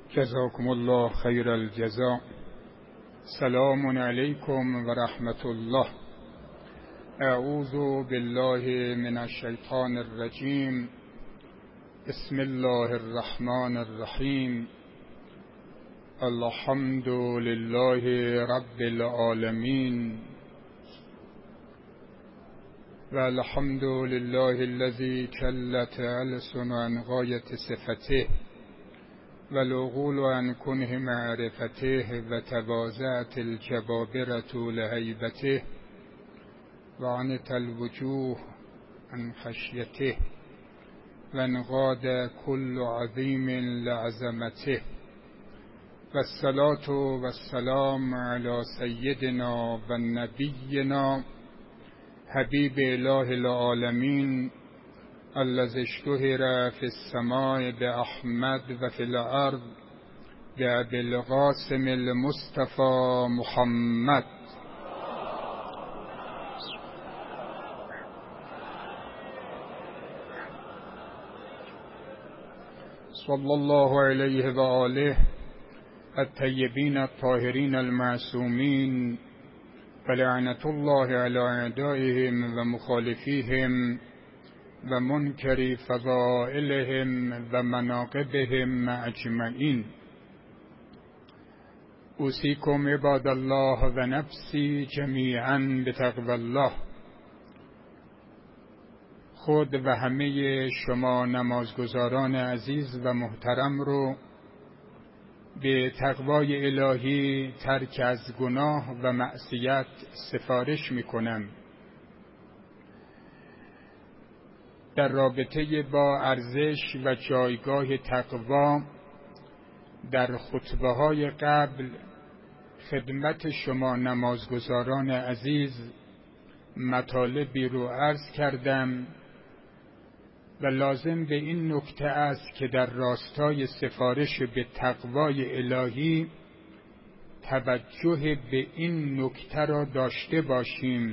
جزاكم الله خیر الجزاء. سلام علیکم و رحمت الله. اعوذ بالله من الشیطان الرجیم. بسم الله الرحمن الرحیم. الحمد لله رب العالمین و الحمد لله الذي كلت ألسن عن غایة صفته و العقول عن کنه معرفته و تواضعت الجبابرة لهیبته و عنت الوجوه عن خشیته و انقاد كل عظیم لعظمته و الصلاة و السلام علی سیدنا و نبینا حبیب اله العالمین الذی اشتهر فی السماء باحمد و فی الارض بابی القاسم المصطفى محمد صلی الله علیه و آله الطیبین الطاهرین المعصومین و لعنت الله علی اعدائهم و مخالفیهم و منکر فضائلهم و مناقبهم اجمعین. اوصیکم عباد الله و نفسی جمیعا بتقوی الله. خود و همه شما نمازگزاران عزیز و محترم رو به تقوای الهی، ترک از گناه و معصیت سفارش میکنم. در رابطه با ارزش و جایگاه تقوا در خطبه های قبل خدمت شما نمازگزاران عزیز مطالبی رو عرض کردم و لازم به این نکته است که در راستای سفارش به تقوای الهی توجه به این نکته را داشته باشیم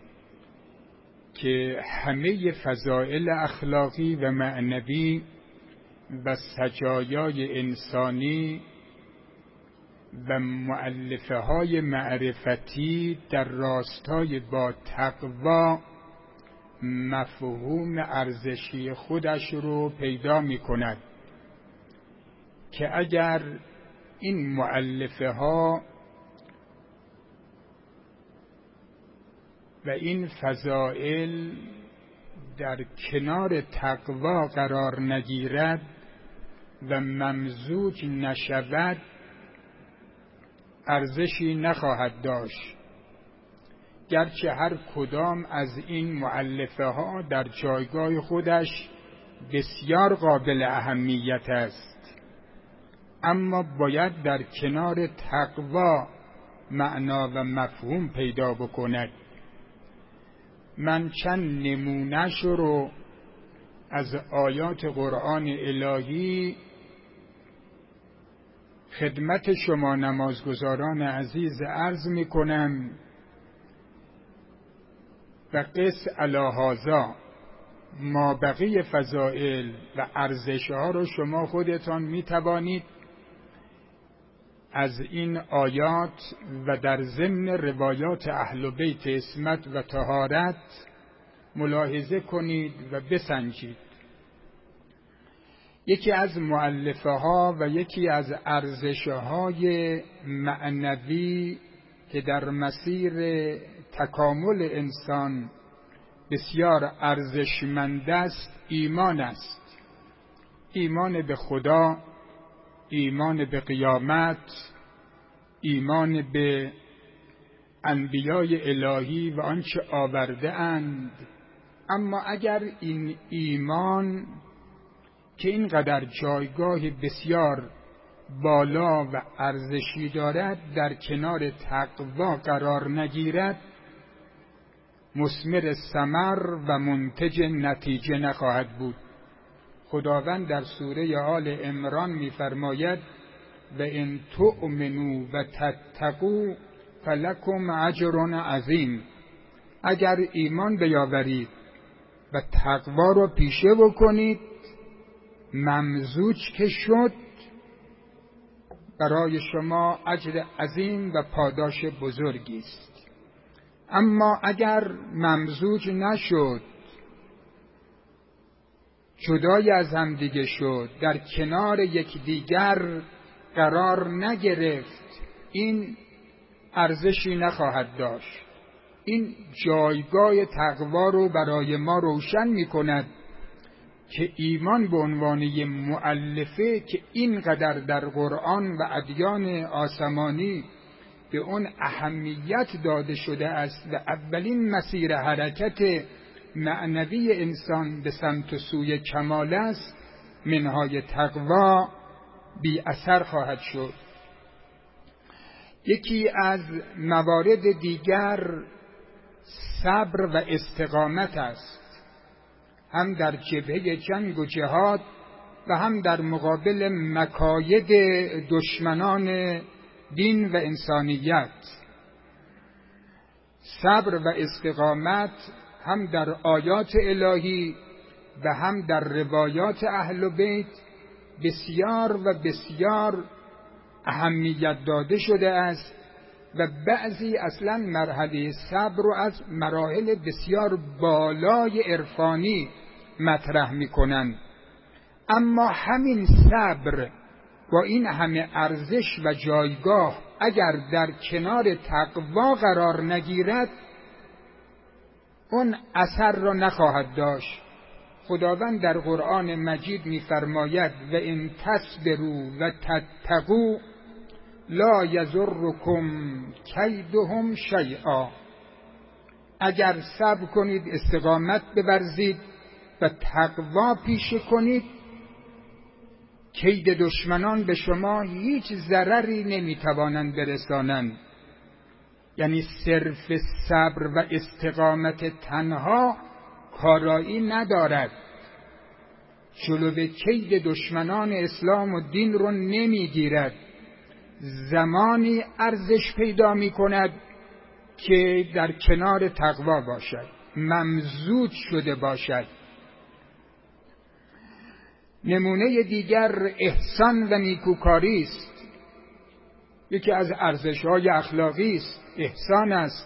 که همه فضائل اخلاقی و معنوی و سجایای انسانی و مؤلفه های معرفتی در راستای با تقوا مفهوم ارزشی خودش رو پیدا می کند که اگر این مؤلفه ها و این فضائل در کنار تقوا قرار نگیرد و ممزوج نشود ارزشی نخواهد داشت، گرچه هر کدام از این مؤلفه ها در جایگاه خودش بسیار قابل اهمیت است، اما باید در کنار تقوا معنا و مفهوم پیدا بکند. من چند نمونه‌ش رو از آیات قرآن الهی خدمت شما نمازگزاران عزیز عرض می کنم و قس علی هذا ما بقی فضائل و ارزش‌ها رو شما خودتان می توانید از این آیات و در ضمن روایات اهل بیت عصمت و طهارت ملاحظه کنید و بسنجید. یکی از مؤلفه ها و یکی از ارزش‌های معنوی که در مسیر تکامل انسان بسیار ارزشمند است، ایمان است. ایمان به خدا، ایمان به قیامت، ایمان به انبیای الهی و آنچه آورده اند. اما اگر این ایمان که اینقدر جایگاه بسیار بالا و ارزشی دارد در کنار تقوا قرار نگیرد، مثمر ثمر و منتج نتیجه نخواهد بود. خداوند در سوره آل عمران می‌فرماید و ان تؤمنوا و تتقوا فلکم اجر عظیم. اگر ایمان بیاورید و تقوا رو پیشه بکنید، ممزوج که شد برای شما اجر عظیم و پاداش بزرگی است. اما اگر ممزوج نشد، جدای از هم دیگه شد، در کنار یکدیگر قرار نگرفت، این ارزشی نخواهد داشت. این جایگاه تقوا رو برای ما روشن می کند که ایمان به عنوان مؤلفه که اینقدر در قرآن و ادیان آسمانی به اون اهمیت داده شده است و اولین مسیر حرکت معنوی انسان به سمت سوی کمال است، منهای تقوا بی اثر خواهد شد. یکی از موارد دیگر صبر و استقامت است، هم در جبهه جنگ و جهاد و هم در مقابل مکاید دشمنان دین و انسانیت. صبر و استقامت هم در آیات الهی و هم در روایات اهل بیت بسیار و بسیار اهمیت داده شده است و بعضی اصلا مرحله صبر رو از مراحل بسیار بالای عرفانی مطرح می‌کنند. اما همین صبر با این همه ارزش و جایگاه اگر در کنار تقوا قرار نگیرد، اون اثر را نخواهد داشت. خداوند در قرآن مجید می‌فرماید و ان تصبروا و تتقوا لا یضرکم کیدهم شیئا. اگر صبر کنید، استقامت بورزید و تقوا پیشه کنید، کید دشمنان به شما هیچ ضرری نمیتوانند برسانند. یعنی صرف صبر و استقامت تنها کارایی ندارد، جلوی کید دشمنان اسلام و دین رو نمیگیرد. زمانی ارزش پیدا می کند که در کنار تقوا باشد، ممزوج شده باشد. نمونه دیگر احسان و نیکوکاری است. یکی از ارزش‌های اخلاقی است، احسان است.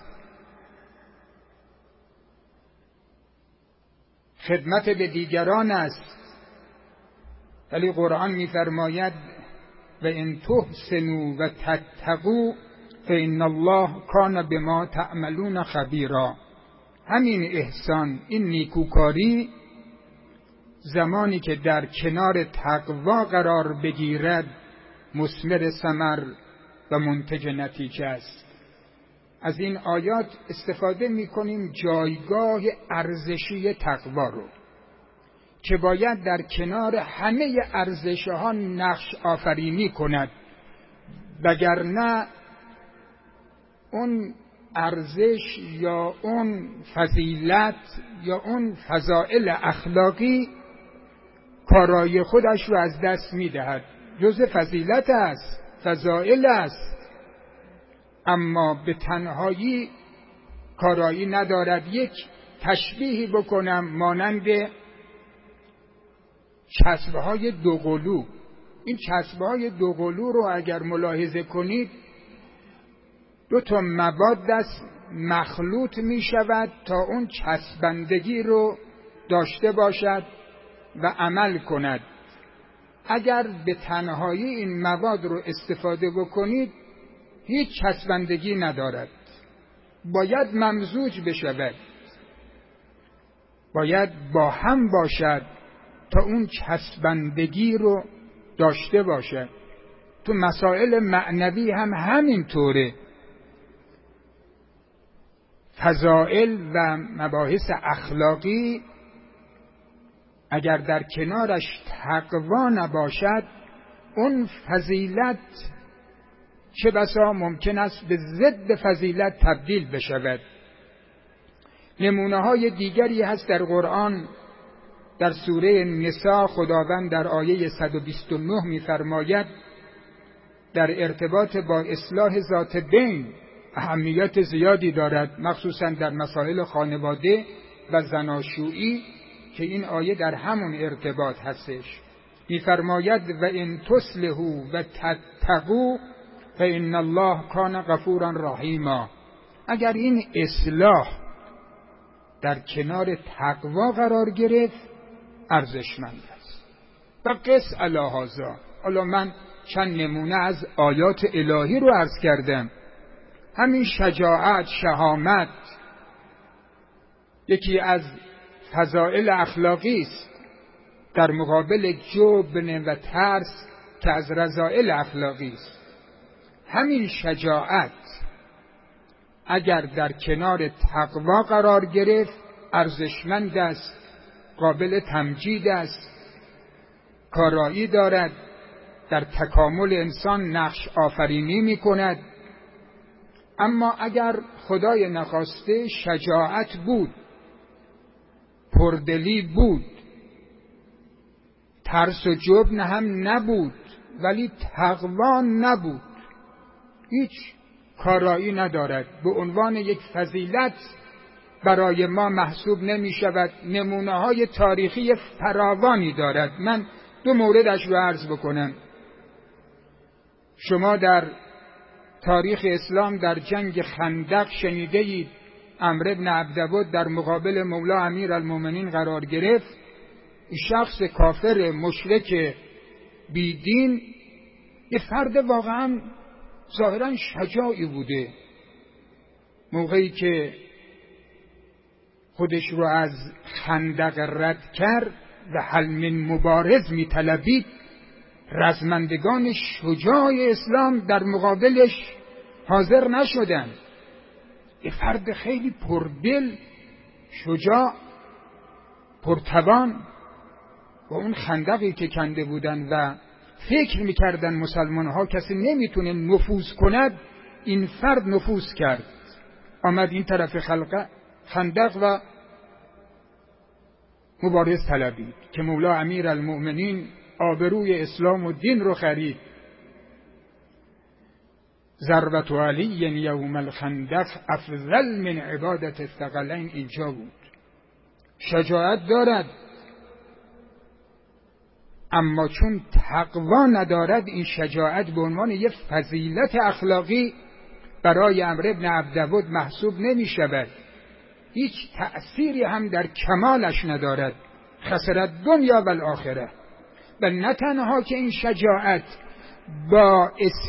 خدمت به دیگران است. ولی قرآن می‌فرماید و ان تحسنوا و تتقوا فإن الله کان بما تعملون خبیرا. همین احسان، این نیکوکاری، زمانی که در کنار تقوا قرار بگیرد مثمر ثمر و منتج نتیجه است. از این آیات استفاده می‌کنیم جایگاه ارزشی تقوا رو که باید در کنار همه ارزش‌ها نقش آفرینی کند، وگرنه اون ارزش یا اون فضیلت یا اون فضائل اخلاقی کارایی خودش رو از دست می‌دهد. جزء فضیلت است، فضائل است، اما به تنهایی کارایی ندارد. یک تشبیهی بکنم مانند چسبهای دوقلو. این چسبهای دوقلو رو اگر ملاحظه کنید، دو تا مواد است مخلوط می شود تا اون چسبندگی رو داشته باشد و عمل کند. اگر به تنهایی این مواد رو استفاده بکنید هیچ چسبندگی ندارد، باید ممزوج بشود، باید با هم باشد تا اون چسبندگی رو داشته باشد. تو مسائل معنوی هم همینطوره. فضائل و مباحث اخلاقی اگر در کنارش تقوا نباشد، اون فضیلت چه بسا ممکن است به ضد فضیلت تبدیل بشود. نمونه های دیگری هست در قرآن. در سوره نساء خداوند در آیه 129 می‌فرماید در ارتباط با اصلاح ذات بین اهمیت زیادی دارد، مخصوصا در مسائل خانواده و زناشویی که این آیه در همون ارتباط هستش. می‌فرماید و ان تصلحوا و تتقوا فإن الله کان غفورا رحیما. اگر این اصلاح در کنار تقوا قرار گرفت ارزشمند است. و قس علی هذا، حالا من چند نمونه از آیات الهی رو عرض کردم. همین شجاعت، شهامت یکی از فضائل اخلاقی است در مقابل جبن و ترس که از رذائل اخلاقی است. همین شجاعت اگر در کنار تقوا قرار گرفت ارزشمند است، قابل تمجید است، کارایی دارد، در تکامل انسان نقش آفرینی می کند. اما اگر خدای نخواسته شجاعت بود، پردلی بود، ترس و جبن هم نبود، ولی تقوا نبود، هیچ کارایی ندارد، به عنوان یک فضیلت برای ما محسوب نمی شود. نمونه های تاریخی فراوانی دارد. من 2 موردش رو عرض بکنم. شما در تاریخ اسلام در جنگ خندق شنیده اید عمرو بن عبدود در مقابل مولا امیرالمومنین قرار گرفت. شخص کافر مشرک بیدین، یه فرد واقعا ظاهرا شجاعی بوده، موقعی که خودش رو از خندق رد کرد و حل من مبارز می طلبید، رزمندگان شجاع اسلام در مقابلش حاضر نشدند. یه فرد خیلی پردل، شجاع، پرتوان، و اون خندقی که کنده بودن و فکر میکردن مسلمان ها کسی نمیتونه نفوذ کند، این فرد نفوذ کرد، آمد این طرف خندق و مبارز طلبید که مولا امیرالمؤمنین آبروی اسلام و دین رو خرید. ضربت علی یوم الخندق افضل من عبادت الثقلین اینجا بود. شجاعت دارد، اما چون تقوا ندارد این شجاعت به عنوان یک فضیلت اخلاقی برای عمرو بن عبدود محسوب نمی شود، هیچ تأثیری هم در کمالش ندارد. خسرت دنیا و الاخره. و نه تنها که این شجاعت باعث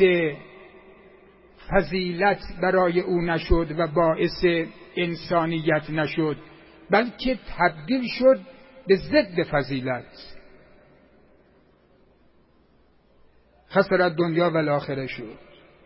فضیلت برای او نشد و باعث انسانیت نشد، بلکه تبدیل شد به ضد فضیلت. خسرت دنیا و الاخره شد.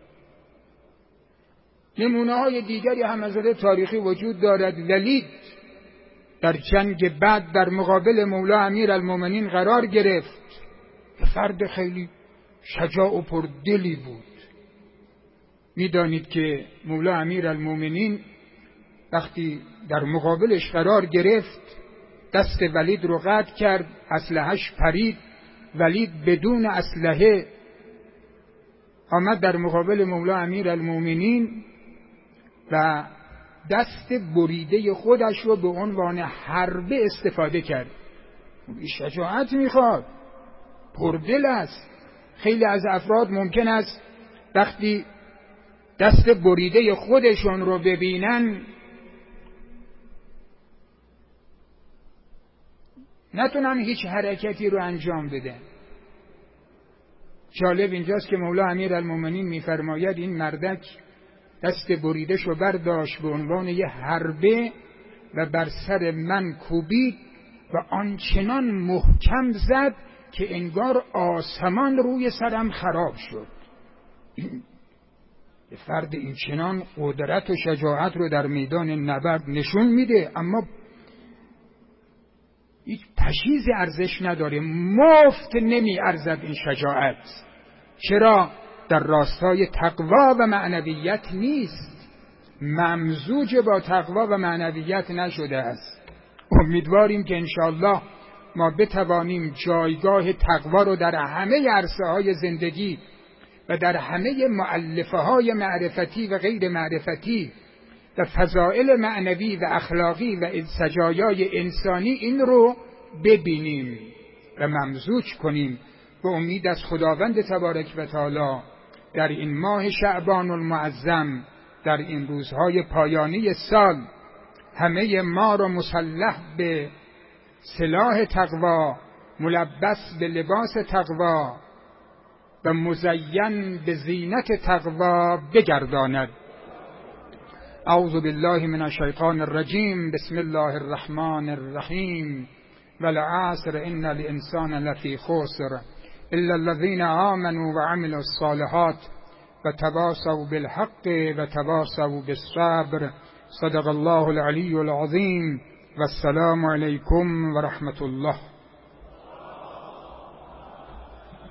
نمونه های دیگری هم از نظر تاریخی وجود دارد. ولید در جنگ بعد در مقابل مولا امیرالمومنین قرار گرفت، فرد خیلی شجاع و پردلی بود. میدانید که مولا امیرالمومنین وقتی در مقابلش قرار گرفت دست ولید رو قطع کرد، اسلحه‌اش پرید، ولید بدون اسلحه آمد در مقابل مولا امیرالمومنین و دست بریده خودش رو به عنوان حربه استفاده کرد. شجاعت میخواد، پردل است. خیلی از افراد ممکن است وقتی دست بریده خودشون رو ببینن نتونن هیچ حرکتی رو انجام بدن. جالب اینجاست که مولا امیرالمومنین میفرماید این مردک دست بریدش رو برداشت به عنوان یه حربه و بر سر من کوبید و آنچنان محکم زد که انگار آسمان روی سرم خراب شد. یه فرد این چنان قدرت و شجاعت رو در میدان نبرد نشون میده، اما هیچ تشییز ارزش نداره، مفت نمی ارزد این شجاعت. چرا؟ در راستای تقوا و معنویت نیست، ممزوج با تقوا و معنویت نشده است. امیدواریم که انشاءالله ما بتوانیم جایگاه تقوا رو در همه عرصه های زندگی و در همه مؤلفه های معرفتی و غیر معرفتی و فضائل معنوی و اخلاقی و سجایای انسانی این رو ببینیم. و ممزوج کنیم به امید از خداوند تبارک و تعالی در این ماه شعبان المعظم، در این روزهای پایانی سال، همه ما را مسلح به سلاح تقوا، ملبس به لباس تقوا و مزین به زینت تقوا بگرداند. اعوذ بالله من الشیطان الرجیم. بسم الله الرحمن الرحیم. والعصر ان الانسان لفی خسر الا الذين آمنوا وعملوا الصالحات وتواصوا بالحق وتواصوا بالصبر. صدق الله العلی العظیم. والسلام علیکم و رحمت الله.